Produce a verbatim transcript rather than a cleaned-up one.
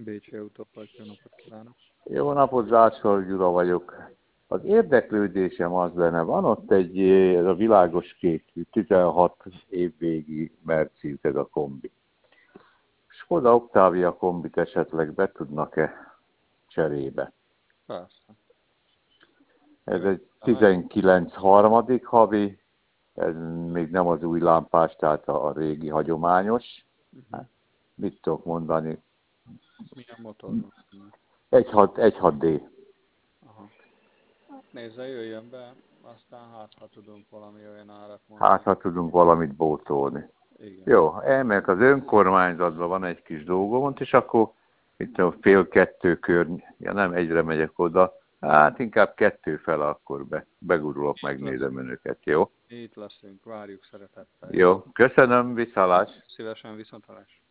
Bécsi Autópark, jó napot kívánok! Jó napot, Zászló Gyula vagyok. Az érdeklődésem az lenne, van ott egy, ez a világos kék, tizenhat évvégi Mercedes ez a kombi. Skoda Octavia kombit esetleg be tudnak-e cserébe? Persze. Ez egy tizenkilenc harmadik havi, ez még nem az új lámpás, tehát a régi hagyományos. Uh-huh. Mit tudok mondani? Milyen motor van? egy hat D. Aha. Hát nézze, jöjjön be, aztán hát ha tudunk valami olyan árat mondani. Hát ha tudunk valamit bótolni. Igen. Jó, elmegyek az önkormányzatban, van egy kis dolgom, és akkor itt a fél kettő kör, ja nem egyre megyek oda, hát inkább kettő fel akkor be, begurulok, megnézem önöket, jó? Itt leszünk, várjuk szeretettel. Jó, köszönöm, viszalás. Szívesen viszontalás.